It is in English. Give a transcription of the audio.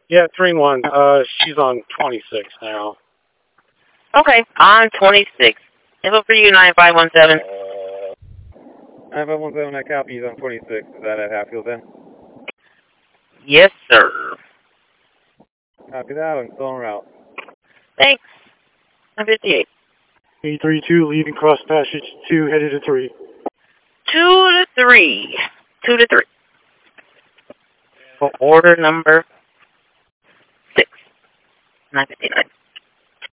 Yeah, 3-1. She's on 26 now. Okay, on 26. Info for you, 9517. 9517, I copy. He's on 26. Is that at Hatfield then? Yes, sir. Copy that. I'm still en route. Thanks. I'm 58. 832, leaving cross passage 2, headed to 3. 2 to 3. 2 to 3. For order number